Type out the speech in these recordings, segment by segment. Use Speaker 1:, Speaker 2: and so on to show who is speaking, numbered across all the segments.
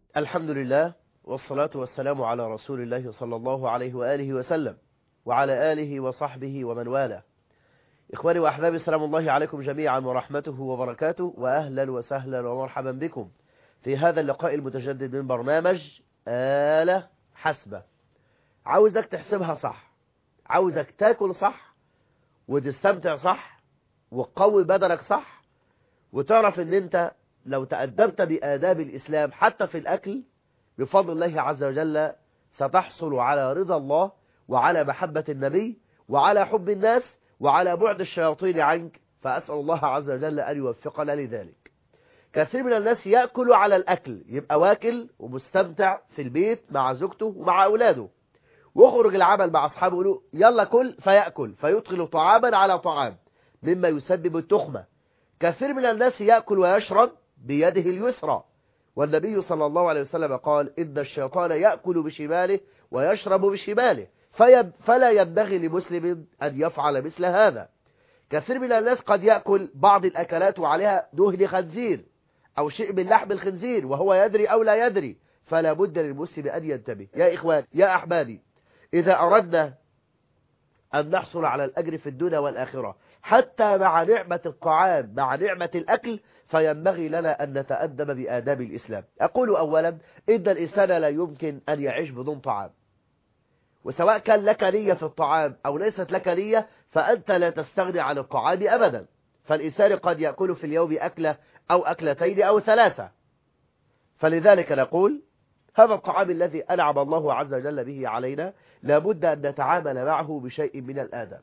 Speaker 1: الحمد لله والصلاة والسلام على رسول الله صلى الله عليه وآله وسلم وعلى آله وصحبه ومن والاه. إخواني وأحبابي، سلام الله عليكم جميعا ورحمته وبركاته، وأهلا وسهلا ومرحبا بكم في هذا اللقاء المتجدد من برنامج آلة حاسبة. عاوزك تحسبها صح، عاوزك تاكل صح وتستمتع صح وتقوي بدنك صح، وتعرف ان انت لو تأدبت بآداب الإسلام حتى في الأكل بفضل الله عز وجل ستحصل على رضا الله وعلى محبة النبي وعلى حب الناس وعلى بعد الشياطين عنك، فأسأل الله عز وجل أن يوفقنا لذلك. كثير من الناس يأكل على الأكل، يبقى واكل ومستمتع في البيت مع زوجته ومع أولاده، ويخرج العمل مع أصحابه يقولوا يلا كل، فيأكل فيدخل طعاما على طعام مما يسبب التخمة. كثير من الناس يأكل ويشرب بيده اليسرى، والنبي صلى الله عليه وسلم قال إن الشيطان يأكل بشماله ويشرب بشماله، فلا ينبغي لمسلم أن يفعل مثل هذا. كثير من الناس قد يأكل بعض الأكلات وعليها دهن خنزير أو شيء من لحم الخنزير وهو يدري أو لا يدري، فلا بد للمسلم أن ينتبه. يا إخوان يا أحبابي، إذا أردنا أن نحصل على الأجر في الدنيا والآخرة حتى مع نعمة الطعام مع نعمة الأكل، فينبغي لنا أن نتأدب بآداب الإسلام. أقول أولا إن الإنسان لا يمكن أن يعيش بدون طعام، وسواء كان لك نية في الطعام أو ليست لك نية فأنت لا تستغني عن الطعام أبدا. فالإنسان قد يأكل في اليوم أكلة أو أكلتين أو ثلاثة، فلذلك نقول هذا الطعام الذي أنعم الله عز وجل به علينا لابد أن نتعامل معه بشيء من الآداب،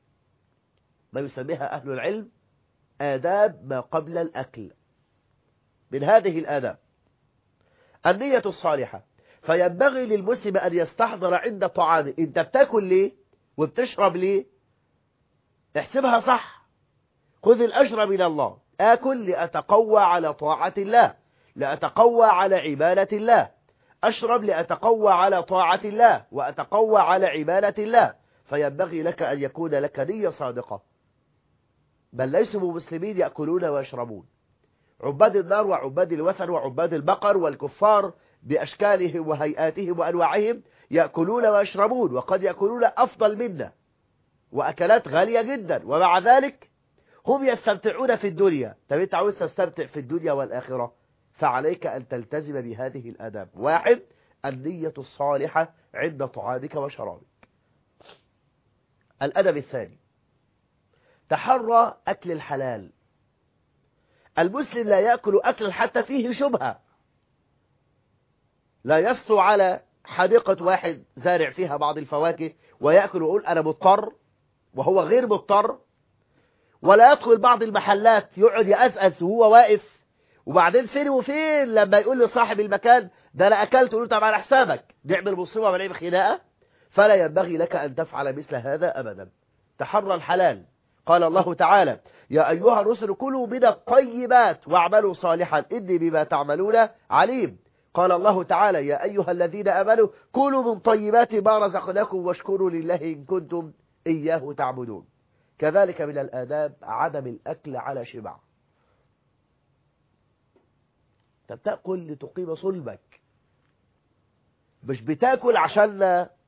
Speaker 1: ما يسميها أهل العلم آداب ما قبل الأكل. من هذه الآداب النية الصالحة، فينبغي للمسلم أن يستحضر عند طعامه أنت بتاكل ليه وبتشرب ليه، احسبها صح. خذ الأجر من الله، آكل لأتقوى على طاعة الله، لأتقوى على عبادة الله، أشرب لأتقوى على طاعة الله وأتقوى على عبادة الله. فينبغي لك أن يكون لك نية صادقة. بل ليسوا مسلمين يأكلون ويشربون، عباد النار وعباد الوثن وعباد البقر والكفار بأشكالهم وهيئاتهم وأنواعهم يأكلون ويشربون، وقد يأكلون أفضل منا وأكلات غالية جدا، ومع ذلك هم يستمتعون في الدنيا. طب أنت عاوز تستمتع في الدنيا والآخرة، فعليك أن تلتزم بهذه الآداب. واحد، النية الصالحة عند طعامك وشرابك. الأدب الثاني، تحرى أكل الحلال. المسلم لا يأكل أكل حتى فيه شبهة، لا يفسو على حديقة واحد زارع فيها بعض الفواكه ويأكل ويقول أنا مضطر وهو غير مضطر، ولا يدخل بعض المحلات يقعد يأسأس وهو واقف، وبعدين فين وفين لما يقول لصاحب المكان ده أنا أكلت، يقول طبعا على حسابك، نعمل مصيبة ونعمل خناقة. فلا ينبغي لك أن تفعل مثل هذا أبدا. تحرى الحلال. قال الله تعالى يا أيها الرسل كلوا من الطيبات واعملوا صالحا إني بما تعملون عليم. قال الله تعالى يا أيها الذين آمنوا كلوا من طيبات ما رزقناكم واشكروا لله إن كنتم إياه تعبدون. كذلك من الآداب عدم الأكل على شبع. أنت بتأكل لتقيم صلبك، مش بتأكل عشان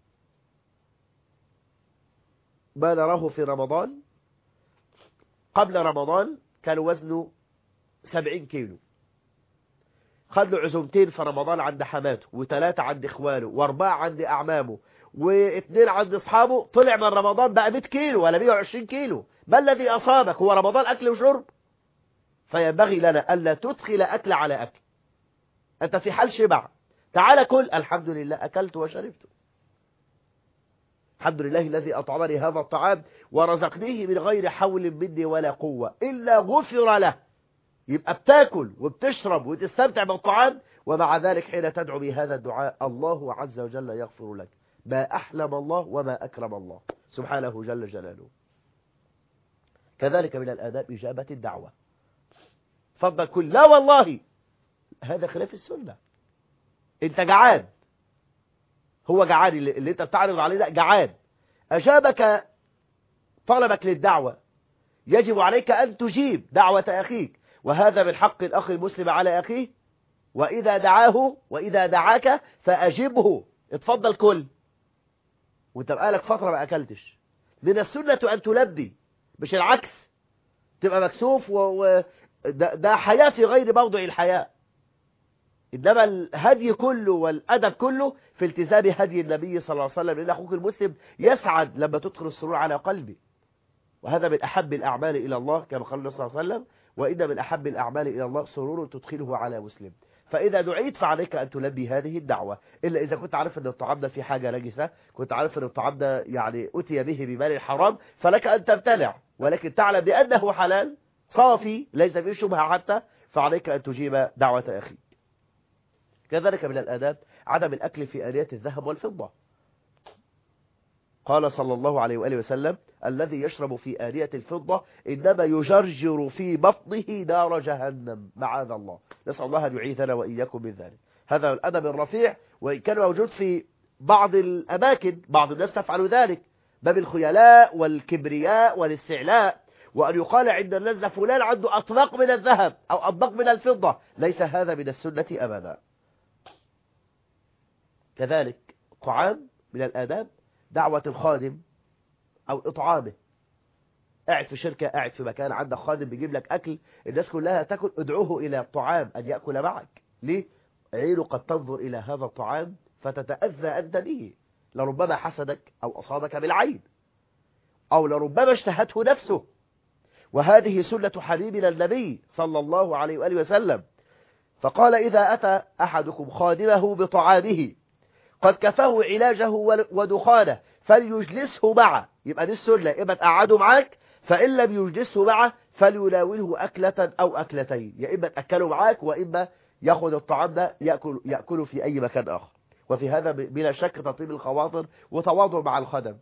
Speaker 1: ما نراه في رمضان. قبل رمضان كان وزنه 70 كيلو، خد له عزومتين في رمضان عند حماته، و3 عند اخوانه، و4 عند اعمامه، و2 عند اصحابه، طلع من رمضان بقى 100 كيلو ولا 120 كيلو. ما الذي اصابك؟ هو رمضان اكل وشرب؟ فينبغي لنا الا تدخل اكل على اكل. انت في حال شبع، تعال كل، الحمد لله اكلت وشربت، الحمد لله الذي أطعمني هذا الطعام ورزقنيه من غير حول مني ولا قوة إلا غفر له. يبقى بتاكل وبتشرب وتستمتع بالطعام، ومع ذلك حين تدعو بهذا الدعاء الله عز وجل يغفر لك. ما أحلم الله وما أكرم الله سبحانه جل جلاله. كذلك من الآداب إجابة الدعوة. فضل كل، لا والله هذا خلاف السنة. انت جعان، هو جعان اللي انت بتعرض عليه ده جعان، أجابك طلبك للدعوة، يجب عليك أن تجيب دعوة أخيك، وهذا من حق الأخ المسلم على أخيه، وإذا دعاك فأجبه، اتفضل كل، وانت بقالك فترة ما أكلتش. من السنة أن تلبي، مش العكس تبقى مكسوف ده حياة في غير موضع الحياة. إنما الهدي كله والأدب كله في التزام هدي النبي صلى الله عليه وسلم، لأن أخوك المسلم يسعد لما تدخل السرور على قلبه، وهذا من أحب الأعمال إلى الله كما قال النبي صلى الله عليه وسلم: وإن من أحب الأعمال إلى الله سرور تدخله على مسلم. فإذا دعيت فعليك أن تلبي هذه الدعوة، إلا إذا كنت عارف أن الطعام ده فيه حاجة نجسة، كنت عارف أن الطعام ده يعني أتي به بمال حرام، فلك أن تمتنع، ولكن تعلم بأنه حلال صافي ليس فيه شبهة حتى، فعليك أن تجيب دعوة أخيك. كذلك من الآداب عدم الأكل في آنية الذهب والفضة. قال صلى الله عليه وآله وسلم: الذي يشرب في آنية الفضة إنما يجرجر في بطنه نار جهنم، معاذ الله، نسأل الله أن يعيذنا وإياكم من ذلك. هذا الأدب الرفيع، وإن كان موجود في بعض الأماكن، بعض الناس تفعل ذلك، باب الخيلاء والكبرياء والاستعلاء، وأن يقال عند الناس فلان عنده أطباق من الذهب أو أطباق من الفضة، ليس هذا من السنة أبدا. كذلك طعام من الآداب دعوة الخادم أو إطعامه. قاعد في شركة، قاعد في مكان، عندك خادم بيجيب لك أكل، الناس كلها تأكل، ادعوه إلى الطعام أن يأكل معك. ليه؟ عينه قد تنظر إلى هذا الطعام فتتأذى أنت به، لربما حسدك أو أصابك بالعين، أو لربما اشتهته نفسه. وهذه سنة حبيبنا النبي صلى الله عليه وآله وسلم، فقال: إذا أتى أحدكم خادمه بطعامه قد كفاه علاجه ودخانه فليجلسه معه. يبقى دي السنة، إما تقعده معاك، فإن لم يجلسه معه فليناوله أكلة أو أكلتين، يا إما تأكله معاك، وإما يأخذ الطعام ده يأكله في أي مكان آخر. وفي هذا بلا شك تطيب الخواطر وتواضع مع الخدم.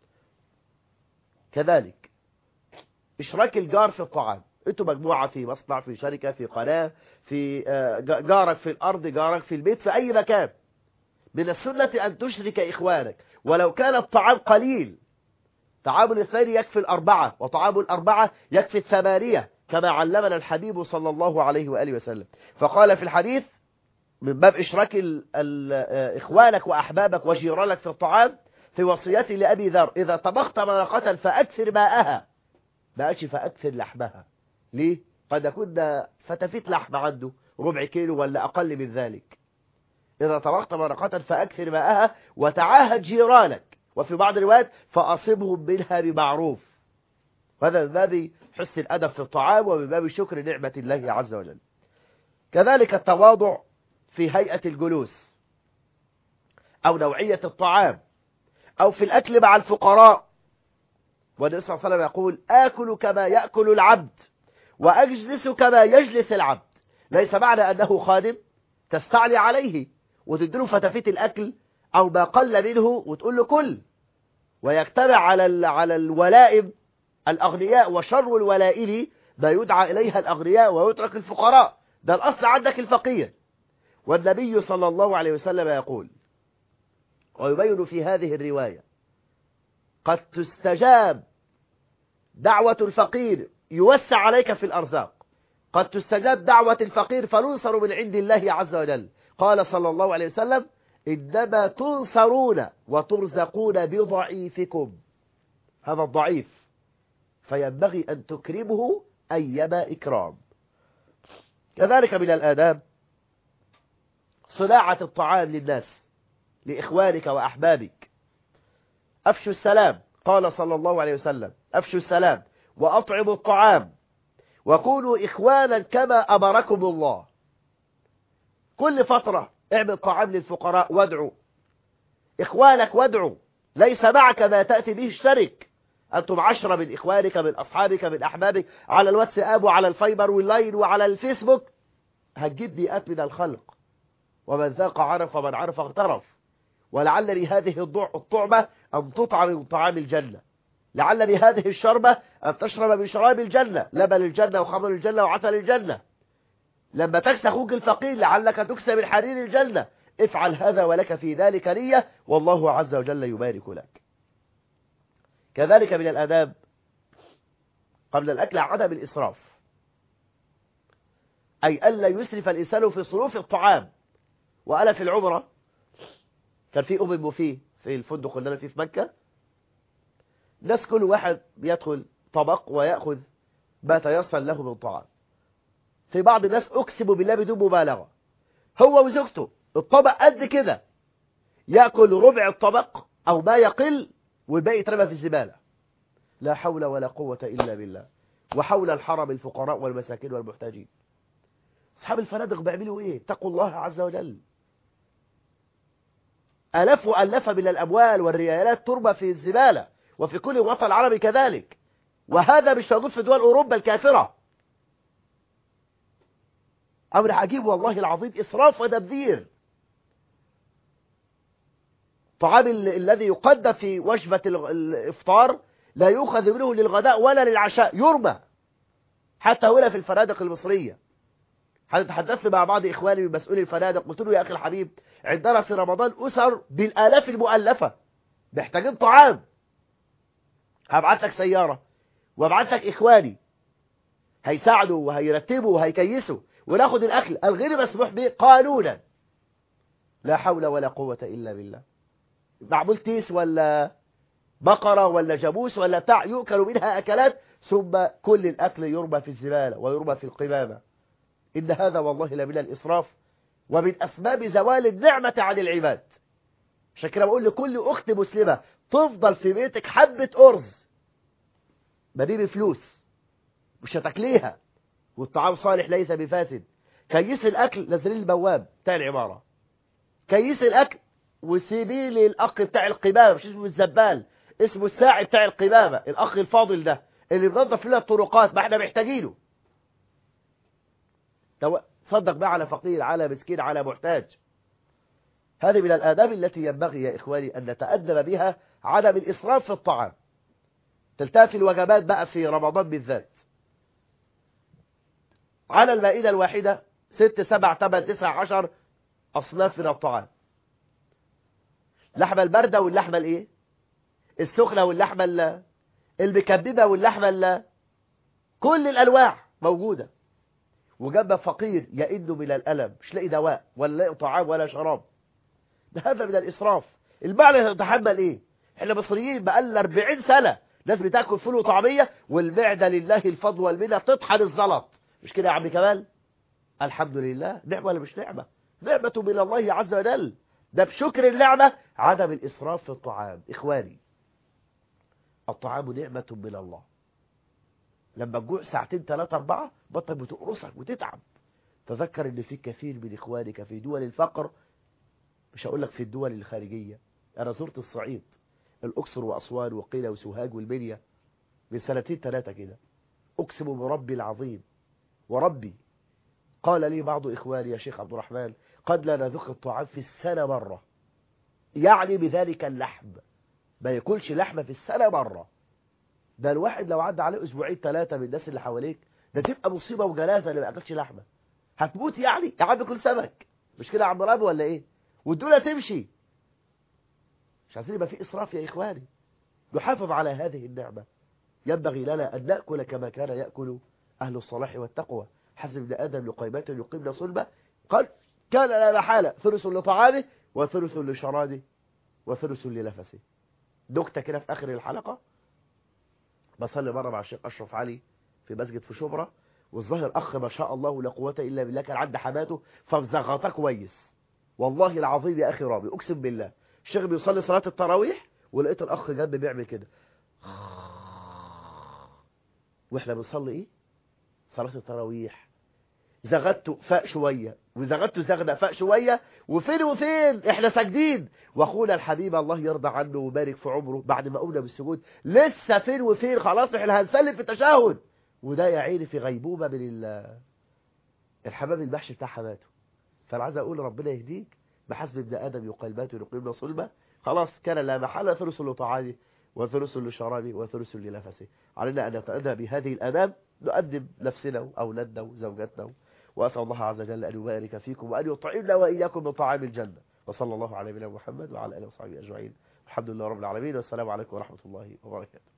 Speaker 1: كذلك إشراك الجار في الطعام. أنتوا مجموعة في مصنع، في شركة، في قناة، في جارك في الأرض، جارك في البيت، في أي مكان، من السنة أن تشرك إخوانك ولو كان الطعام قليل. طعام الاثنين يكفي الأربعة، وطعام الأربعة يكفي الثمانية، كما علمنا الحبيب صلى الله عليه وآله وسلم. فقال في الحديث من باب إشراك إخوانك وأحبابك وجيرانك في الطعام، في وصيتي لأبي ذر: إذا طبخت مرقة فأكثر ماءها، ما قالش فأكثر لحمها. ليه؟ قد يكون فتفيت لحم عنده ربع كيلو ولا أقل من ذلك. إذا طبخت مرقة فأكثر ماءها وتعاهد جيرانك، وفي بعض الروايات فأصبهم منها بمعروف. هذا من باب حسن الأدب في الطعام، ومن باب شكر نعمة الله عز وجل. كذلك التواضع في هيئة الجلوس، أو نوعية الطعام، أو في الأكل مع الفقراء. والنبي صلى الله عليه وسلم يقول: آكل كما يأكل العبد وأجلس كما يجلس العبد. ليس معنى أنه خادم تستعلي عليه وتديله فتفيت الأكل أو ما قل منه وتقول له كل، ويجتمع على الولائم الأغنياء، وشر الولائم ما يدعى إليها الأغنياء ويترك الفقراء. ده الأصل عندك الفقير. والنبي صلى الله عليه وسلم يقول ويبين في هذه الرواية: قد تستجاب دعوة الفقير يوسع عليك في الأرزاق، قد تستجاب دعوة الفقير فننصر من عند الله عز وجل. قال صلى الله عليه وسلم: إنما تنصرون وترزقون بضعيفكم. هذا الضعيف فينبغي أن تكرمه أيما إكرام. كذلك من الآداب صناعة الطعام للناس، لإخوانك وأحبابك. أفشوا السلام، قال صلى الله عليه وسلم: أفشوا السلام وأطعموا الطعام وكونوا إخوانا كما أمركم الله. كل فترة اعمل طعام للفقراء وادعوا إخوانك، وادعوا. ليس معك ما تأتي به اشترك. أنتم 10 من إخوانك، من أصحابك، من أحبابك، على الواتساب وعلى الفايبر واللاين وعلى الفيسبوك، هتجيب مئات من الخلق. ومن ذاق عرف ومن عرف اغترف. ولعل لهذه الطعمة أن تطعم من طعام الجنة، لعل لهذه الشربة أن تشرب من شراب الجنة، لبن الجنة وخمر الجنة وعسل الجنة. لما تكسى أخوك الفقير لعلك تكسى من حرير الجنة. افعل هذا ولك في ذلك نية، والله عز وجل يبارك لك. كذلك من الآداب قبل الأكل عدم الإسراف، أي ألا يسرف الإنسان في صروف الطعام. وأنا في العمرة كان في بوفيه في الفندق اللي أنا فيه في مكة، ناس كل واحد بيدخل طبق ويأخذ ما تيسر له من طعام. في بعض الناس أقسم بالله بدون مبالغة هو وزوجته الطبق قد كده، يأكل ربع الطبق أو ما يقل والباقي يترمى في الزبالة. لا حول ولا قوة إلا بالله. وحول الحرم الفقراء والمساكين والمحتاجين. أصحاب الفنادق بيعملوا إيه؟ اتقوا الله عز وجل. آلاف وآلاف من الأموال والريالات ترمى في الزبالة، وفي كل وطن عربي كذلك، وهذا مش موجود في دول أوروبا الكافرة. أمر عجيب والله العظيم، إسراف وتبذير. الطعام الذي يقدم في وجبة الإفطار لا يؤخذ منه للغداء ولا للعشاء، يرمى. حتى هنا في الفنادق المصرية، تحدثت مع بعض إخواني من مسؤولي الفنادق، قلت له يا أخي الحبيب عندنا في رمضان أسر بالآلاف المؤلفة محتاجين طعام، هبعت لك سيارة وابعت لك إخواني هيساعدوا وهيرتبوا وهيكيسوا وناخد الأكل الغير مسموح به قانونا. لا حول ولا قوة إلا بالله. معمول تيس ولا بقرة ولا جاموس ولا بتاع يؤكل منها أكلات، ثم كل الأكل يرمى في الزبالة ويرمى في القمامة. إن هذا والله لمن الإسراف ومن أسباب زوال النعمة عن العباد. عشان كده بقول لكل أخت مسلمة تفضل في بيتك حبة أرز ما دي بفلوس مش هتاكليها، والطعام صالح ليس بفاسد. كيس الأكل نزلين البواب بتاع العمارة، كيس الأكل وسيبيه للأخ بتاع القمامة، مش اسمه الزبال، اسمه الساعي بتاع القمامة، الأخ الفاضل ده اللي بينظف لنا الطرقات، ما احنا محتاجينه. تصدق بقى على فقير، على مسكين، على محتاج. هذه من الآداب التي ينبغي يا إخواني أن نتأدب بها، عدم الإسراف في الطعام. تلتفي الوجبات بقى في رمضان بالذات على المائدة الواحدة 6 7 8 9 10 أصناف من الطعام. اللحمة الباردة واللحمة الايه السخنة، واللحمة المكببة، واللحمة كل الأنواع موجودة. وجنب فقير يئن من الألم مش لاقي دواء ولا لاقي طعام ولا شراب. ده هذا من الإسراف. المعنى تتحمل ايه؟ احنا مصريين بقالنا 40 سنة ناس بتاكل فول وطعمية والمعدة لله الفضل والمنة تطحن الزلط، مش كده يا عم كمال؟ الحمد لله. نعمة ولا مش نعمة؟ نعمة من الله عز وجل. ده بشكر النعمة عدم الإسراف في الطعام. إخواني الطعام نعمة من الله. لما تجوع ساعتين 3 4 بطنك بتقرصك وتتعب. تذكر ان في كثير من إخوانك في دول الفقر، مش هقول لك في الدول الخارجية. أنا زرت الصعيد، الأقصر وأسوان وقيل وسوهاج والمنيا من 2 3 كده. أقسم بربي العظيم وربي قال لي بعض إخواني يا شيخ عبد الرحمن قد لا نذوق الطعام في السنة مرة، يعني بذلك اللحم ما ياكلش لحمة في السنة مرة. ده الواحد لو عدى عليه 2 3 من الناس اللي حواليك ده تبقى مصيبة وجنازة اللي ما أكلش لحمة. هتموت يعني يا عم كل سمك، مش كده يا عم رابي ولا إيه؟ والدولة تمشي. مش عايزين يبقى في إسراف يا إخواني. نحافظ على هذه النعمة. ينبغي لنا أن نأكل كما كان يأكل أهل الصلاح والتقوى. حسب ابن آدم لقيمات يقيمن صلبة، قال كان لا محالة ثلث لطعامه وثلث لشرابه وثلث لنفسه. نكتة كده في آخر الحلقة، بصلي مرة مع الشيخ أشرف علي في مسجد في شبرا، والظاهر أخ ما شاء الله لا قوة إلا بالله كان عند حماته فمزغطاه كويس. والله العظيم يا أخي رابي أقسم بالله الشيخ بيصلي صلاة التراويح ولقيت الأخ جنبي بيعمل كده واحنا بنصلي ايه صلاة التراويح. زغدته فاق شوية وزغدته زغدة فاق شوية، وفين وفين احنا ساجدين واخونا الحبيب الله يرضى عنه ويبارك في عمره بعد ما قمنا بالسجود لسه فين وفين، خلاص احنا هنسلم في التشهد، وده يا عيني في غيبوبة من الحمام المحشي بتاع حماته. فانا عايز اقول ربنا يهديك، بحسب ابن ادم يقلبات ويقيمنا صلبة. خلاص كان لا محالة ثلث لطعامه وثلث لشرابه وثلث لنفسه. علينا أن نتأدى بهذه الآداب، نؤدب نفسنا وأولادنا وزوجاتنا. وأسأل الله عز وجل أن يبارك فيكم وأن يطعمنا وإياكم من طعام الجنة. وصلى الله على نبينا محمد وعلى آله وصحبه أجمعين. الحمد لله رب العالمين، والسلام عليكم ورحمة الله وبركاته.